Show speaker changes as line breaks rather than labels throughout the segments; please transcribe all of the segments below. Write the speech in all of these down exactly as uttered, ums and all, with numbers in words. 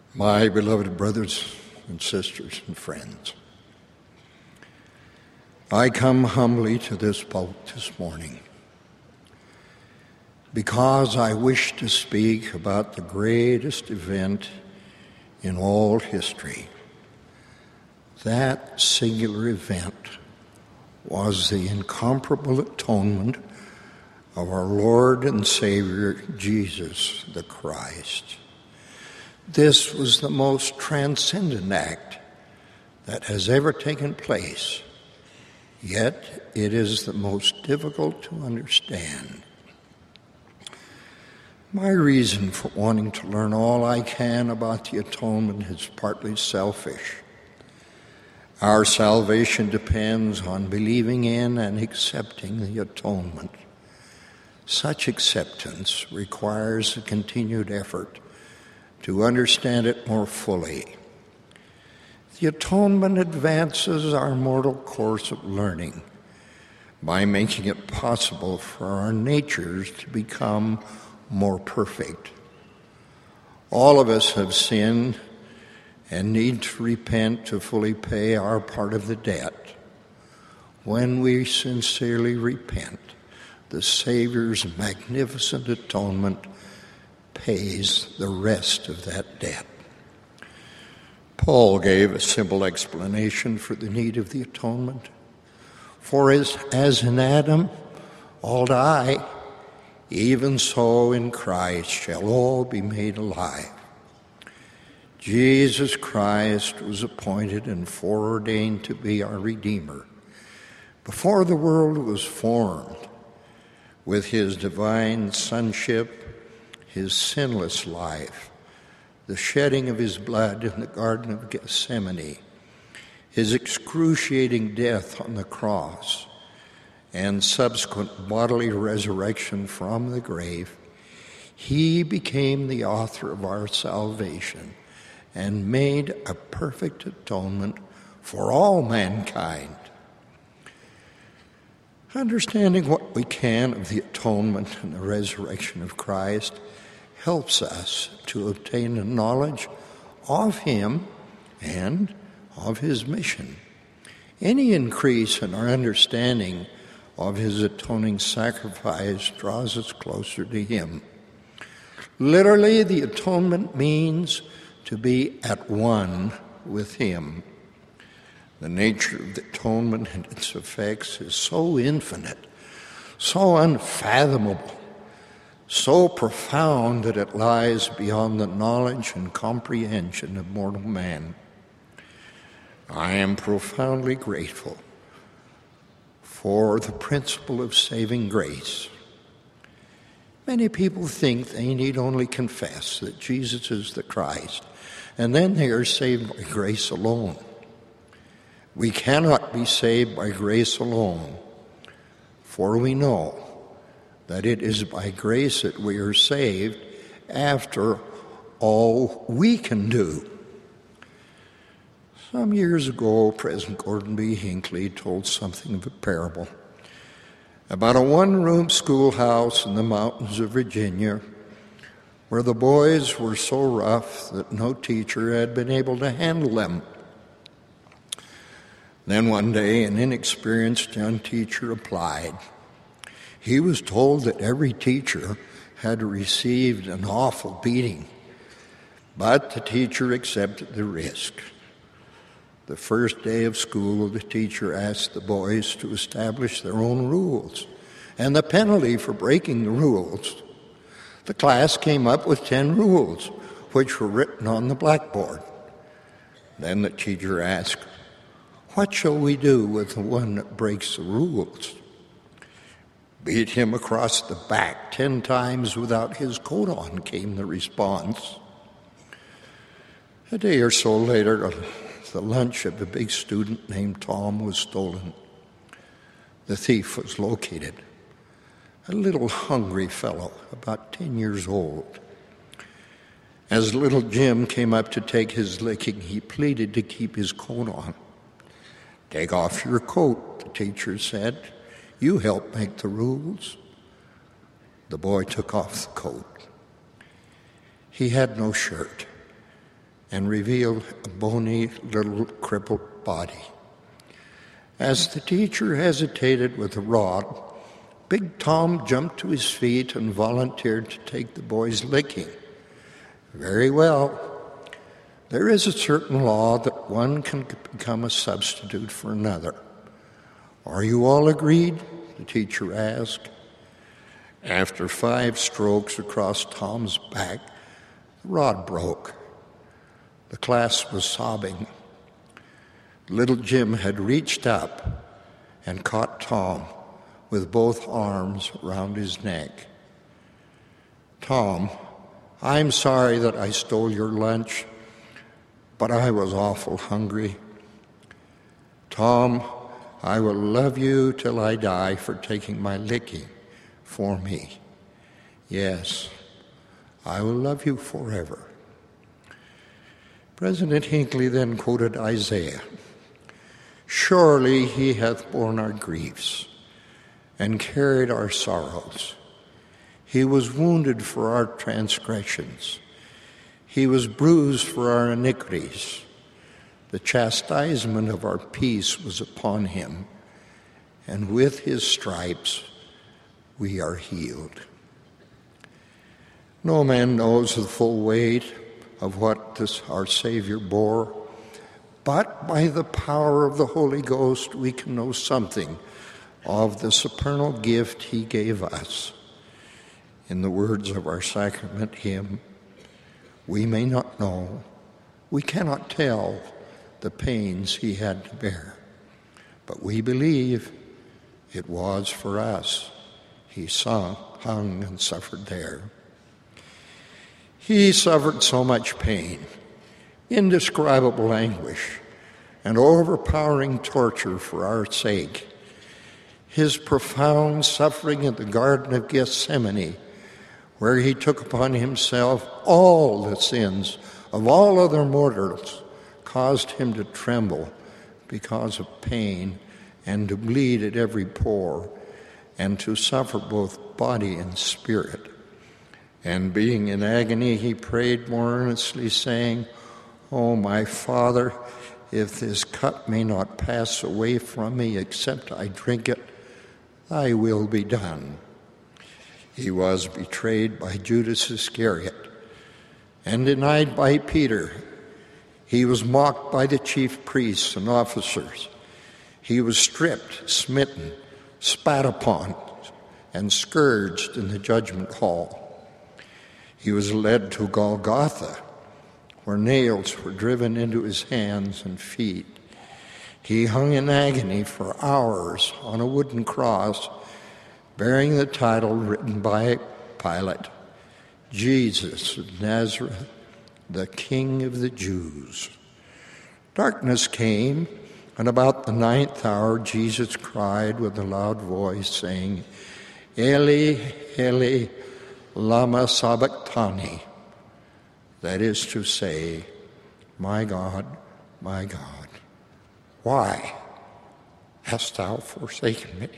My beloved brothers and sisters and friends, I come humbly to this pulpit this morning because I wish to speak about the greatest event in all history. That singular event was the incomparable atonement of our Lord and Savior, Jesus the Christ. This was the most transcendent act that has ever taken place, yet it is the most difficult to understand. My reason for wanting to learn all I can about the atonement is partly selfish. Our salvation depends on believing in and accepting the atonement. Such acceptance requires a continued effort to understand it more fully. The atonement advances our mortal course of learning by making it possible for our natures to become more perfect. All of us have sinned and need to repent to fully pay our part of the debt. When we sincerely repent, the Savior's magnificent atonement pays the rest of that debt. Paul gave a simple explanation for the need of the atonement. For as, as in Adam all die, even so in Christ shall all be made alive. Jesus Christ was appointed and foreordained to be our Redeemer before the world was formed. With his divine sonship, his sinless life, the shedding of his blood in the Garden of Gethsemane, his excruciating death on the cross, and subsequent bodily resurrection from the grave, he became the author of our salvation and made a perfect atonement for all mankind. Understanding what we can of the atonement and the resurrection of Christ helps us to obtain a knowledge of him and of his mission. Any increase in our understanding of his atoning sacrifice draws us closer to him. Literally, the atonement means to be at one with him. The nature of the atonement and its effects is so infinite, so unfathomable, so profound that it lies beyond the knowledge and comprehension of mortal man. I am profoundly grateful for the principle of saving grace. Many people think they need only confess that Jesus is the Christ, and then they are saved by grace alone. We cannot be saved by grace alone, for we know that it is by grace that we are saved after all we can do. Some years ago, President Gordon B. Hinckley told something of a parable about a one-room schoolhouse in the mountains of Virginia where the boys were so rough that no teacher had been able to handle them. Then one day, an inexperienced young teacher applied. He was told that every teacher had received an awful beating, but the teacher accepted the risk. The first day of school, the teacher asked the boys to establish their own rules and the penalty for breaking the rules. The class came up with ten rules, which were written on the blackboard. Then the teacher asked, "What shall we do with the one that breaks the rules?" "Beat him across the back ten times without his coat on," came the response. A day or so later, the lunch of a big student named Tom was stolen. The thief was located, a little hungry fellow, about ten years old. As little Jim came up to take his licking, he pleaded to keep his coat on. "Take off your coat," the teacher said. "You help make the rules." The boy took off the coat. He had no shirt, and revealed a bony little crippled body. As the teacher hesitated with the rod, Big Tom jumped to his feet and volunteered to take the boy's licking. Very well. There is a certain law that one can become a substitute for another. Are you all agreed? The teacher asked. After five strokes across Tom's back, the rod broke. The class was sobbing. Little Jim had reached up and caught Tom with both arms around his neck. Tom, I'm sorry that I stole your lunch, but I was awful hungry. Tom, I will love you till I die for taking my licking for me. Yes, I will love you forever. President Hinckley then quoted Isaiah. Surely he hath borne our griefs and carried our sorrows. He was wounded for our transgressions. He was bruised for our iniquities. The chastisement of our peace was upon him, and with his stripes we are healed. No man knows the full weight of what this our Savior bore, but by the power of the Holy Ghost we can know something of the supernal gift he gave us. In the words of our sacrament hymn, we may not know, we cannot tell the pains he had to bear, but we believe it was for us he sung, hung and suffered there. He suffered so much pain, indescribable anguish, and overpowering torture for our sake. His profound suffering in the Garden of Gethsemane, where he took upon himself all the sins of all other mortals, caused him to tremble because of pain and to bleed at every pore and to suffer both body and spirit. And being in agony, he prayed more earnestly, saying, "O my Father, if this cup may not pass away from me except I drink it, thy will be done." He was betrayed by Judas Iscariot and denied by Peter. He was mocked by the chief priests and officers. He was stripped, smitten, spat upon, and scourged in the judgment hall. He was led to Golgotha, where nails were driven into his hands and feet. He hung in agony for hours on a wooden cross, bearing the title written by Pilate, Jesus of Nazareth, the King of the Jews. Darkness came, and about the ninth hour Jesus cried with a loud voice, saying, "Eli, Eli, lama sabachthani," that is to say, "My God, my God, why hast thou forsaken me?"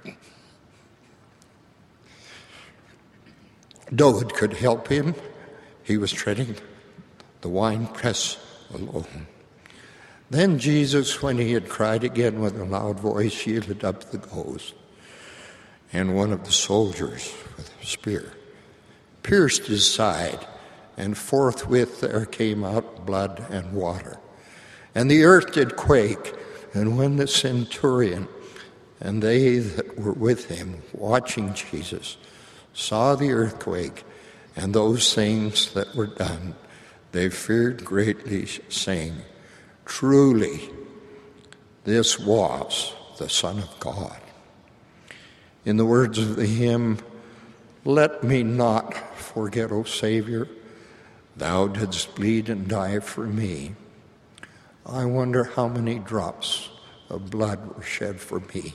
No one could help him. He was treading the winepress alone. Then Jesus, when he had cried again with a loud voice, yielded up the ghost. And one of the soldiers with a spear pierced his side, and forthwith there came out blood and water. And the earth did quake, and when the centurion and they that were with him, watching Jesus, saw the earthquake and those things that were done, they feared greatly, saying, "Truly, this was the Son of God." In the words of the hymn, "Let me not forget, O Savior, thou didst bleed and die for me. I wonder how many drops of blood were shed for me."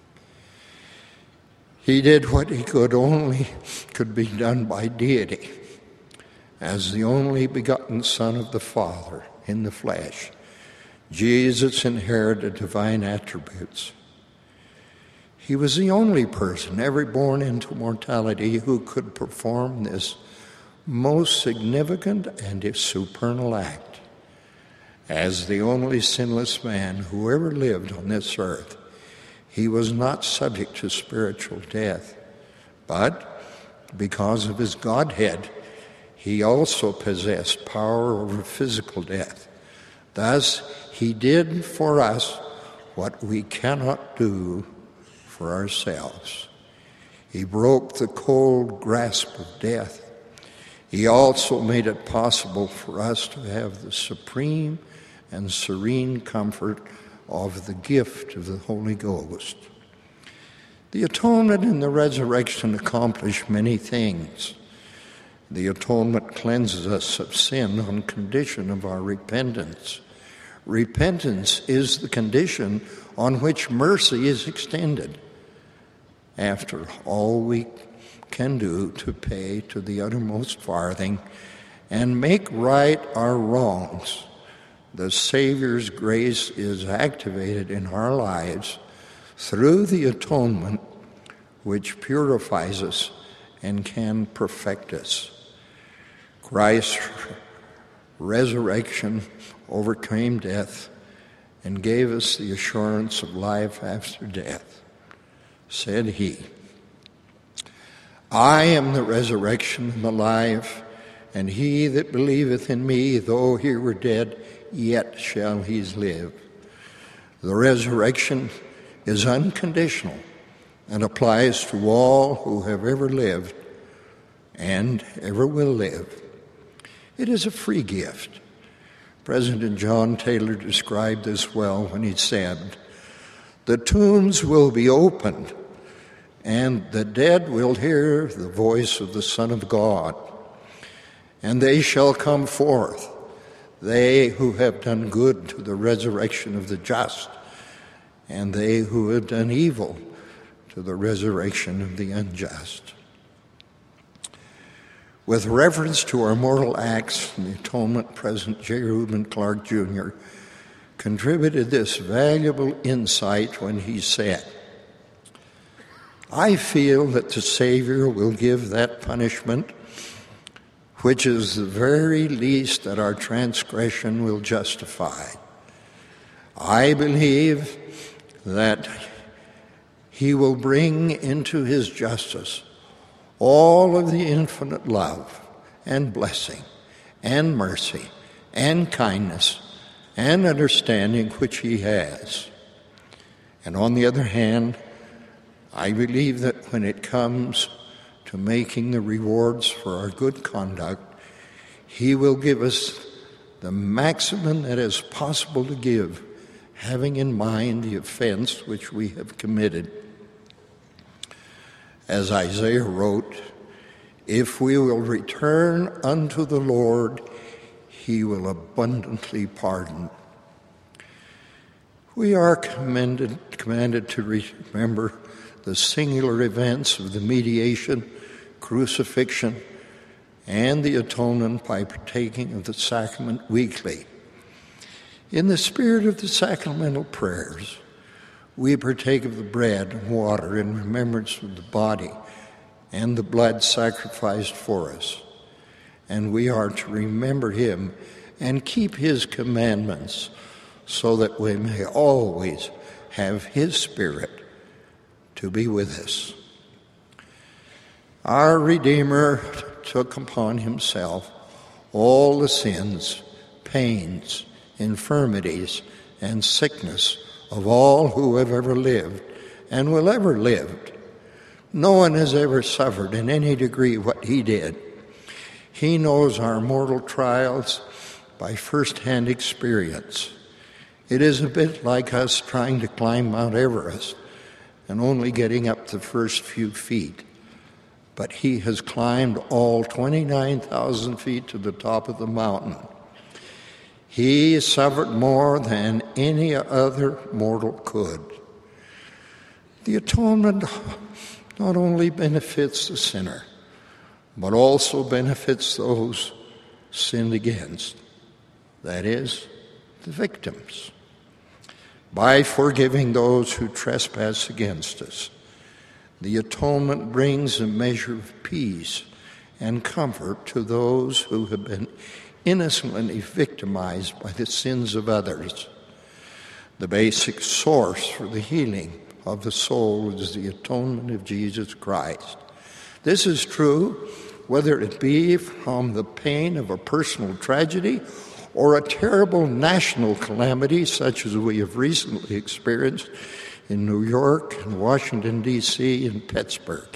He did what he could only could be done by deity. As the only begotten Son of the Father in the flesh, Jesus inherited divine attributes. He was the only person ever born into mortality who could perform this most significant and supernal act. As the only sinless man who ever lived on this earth, he was not subject to spiritual death, but because of his Godhead, he also possessed power over physical death. Thus, he did for us what we cannot do for ourselves. He broke the cold grasp of death. He also made it possible for us to have the supreme and serene comfort of the gift of the Holy Ghost. The atonement and the resurrection accomplish many things. The atonement cleanses us of sin on condition of our repentance. Repentance is the condition on which mercy is extended. After all we can do to pay to the uttermost farthing and make right our wrongs, the Savior's grace is activated in our lives through the atonement which purifies us and can perfect us. Christ's resurrection overcame death and gave us the assurance of life after death. Said he, I am the resurrection and the life, and he that believeth in me, though he were dead, yet shall he live. The resurrection is unconditional and applies to all who have ever lived and ever will live. It is a free gift. President John Taylor described this well when he said, the tombs will be opened, and the dead will hear the voice of the Son of God, and they shall come forth, they who have done good to the resurrection of the just, and they who have done evil to the resurrection of the unjust. With reference to our mortal acts, the atonement, President J. Reuben Clark Junior contributed this valuable insight when he said, I feel that the Savior will give that punishment which is the very least that our transgression will justify. I believe that he will bring into his justice all of the infinite love and blessing and mercy and kindness and understanding which he has. And on the other hand, I believe that when it comes to making the rewards for our good conduct, he will give us the maximum that is possible to give, having in mind the offense which we have committed. As Isaiah wrote, if we will return unto the Lord, he will abundantly pardon. We are commanded, commanded to remember the singular events of the mediation, crucifixion, and the atonement by partaking of the sacrament weekly. In the spirit of the sacramental prayers, we partake of the bread and water in remembrance of the body and the blood sacrificed for us. And we are to remember him and keep his commandments so that we may always have his Spirit to be with us. Our Redeemer took upon himself all the sins, pains, infirmities, and sickness of all who have ever lived and will ever live. No one has ever suffered in any degree what he did. He knows our mortal trials by first-hand experience. It is a bit like us trying to climb Mount Everest and only getting up the first few feet. But he has climbed all twenty-nine thousand feet to the top of the mountain. He suffered more than any other mortal could. The atonement not only benefits the sinner, but also benefits those sinned against, that is, the victims. By forgiving those who trespass against us, the atonement brings a measure of peace and comfort to those who have been innocently victimized by the sins of others. The basic source for the healing of the soul is the atonement of Jesus Christ. This is true whether it be from the pain of a personal tragedy or a terrible national calamity such as we have recently experienced in New York and Washington, D C and Pittsburgh.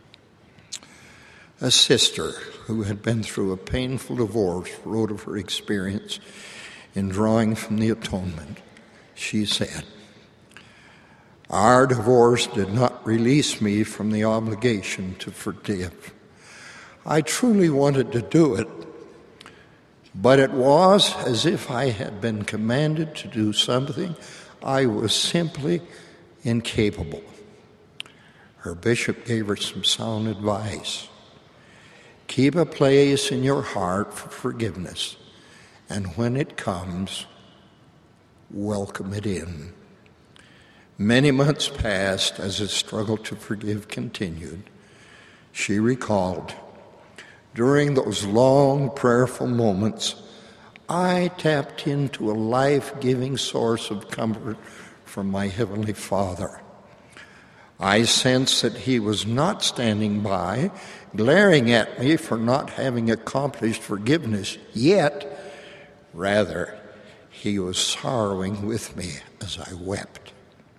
A sister who had been through a painful divorce wrote of her experience in drawing from the atonement. She said, "Our divorce did not release me from the obligation to forgive. I truly wanted to do it, but it was as if I had been commanded to do something I was simply incapable." Her bishop gave her some sound advice. Keep a place in your heart for forgiveness, and when it comes, welcome it in. Many months passed as the struggle to forgive continued. She recalled, during those long prayerful moments, I tapped into a life-giving source of comfort from my Heavenly Father. I sensed that He was not standing by, glaring at me for not having accomplished forgiveness yet. Rather, He was sorrowing with me as I wept.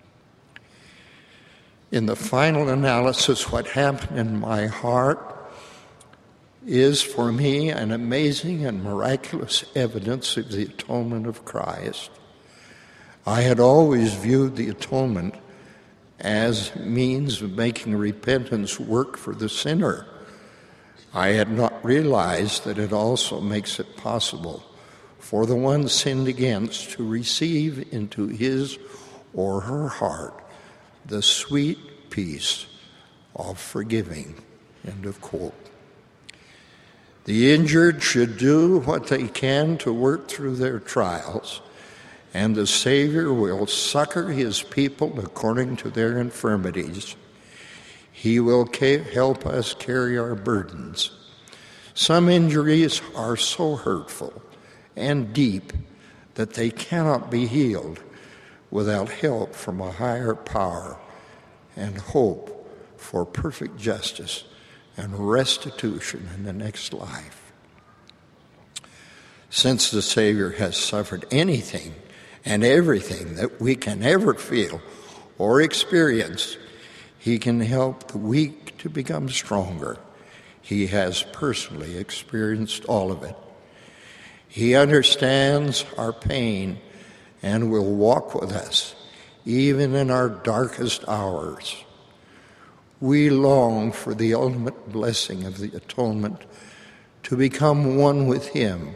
In the final analysis, what happened in my heart is for me an amazing and miraculous evidence of the atonement of Christ. I had always viewed the atonement as means of making repentance work for the sinner. I had not realized that it also makes it possible for the one sinned against to receive into his or her heart the sweet peace of forgiving. End of quote. The injured should do what they can to work through their trials, and the Savior will succor His people according to their infirmities. He will ca- help us carry our burdens. Some injuries are so hurtful and deep that they cannot be healed without help from a higher power and hope for perfect justice and restitution in the next life. Since the Savior has suffered anything and everything that we can ever feel or experience, He can help the weak to become stronger. He has personally experienced all of it. He understands our pain and will walk with us even in our darkest hours. We long for the ultimate blessing of the atonement, to become one with Him,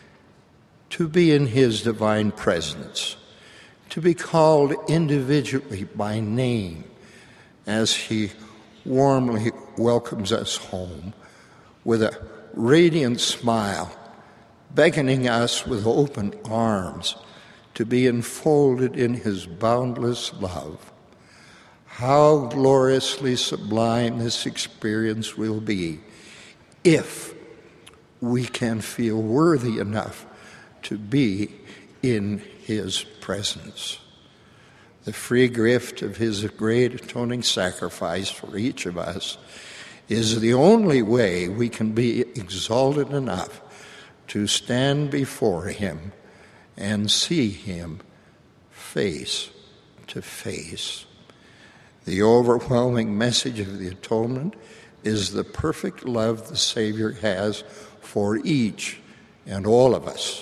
to be in His divine presence, to be called individually by name as He warmly welcomes us home with a radiant smile, beckoning us with open arms to be enfolded in His boundless love. How gloriously sublime this experience will be if we can feel worthy enough to be in His presence. The free gift of His great atoning sacrifice for each of us is the only way we can be exalted enough to stand before Him and see Him face to face. The overwhelming message of the atonement is the perfect love the Savior has for each and all of us.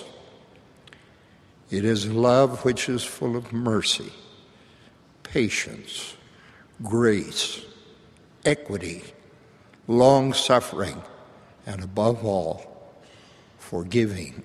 It is a love which is full of mercy, patience, grace, equity, long-suffering, and above all, forgiving.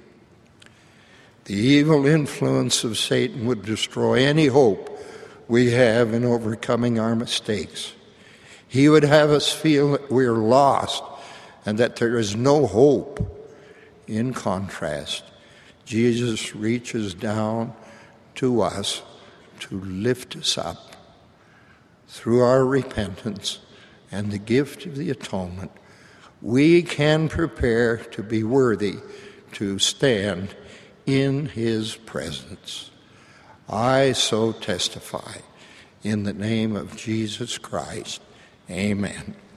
The evil influence of Satan would destroy any hope we have in overcoming our mistakes. He would have us feel that we're lost and that there is no hope. In contrast, Jesus reaches down to us to lift us up. Through our repentance and the gift of the atonement, we can prepare to be worthy to stand in his presence. I so testify in the name of Jesus Christ. Amen.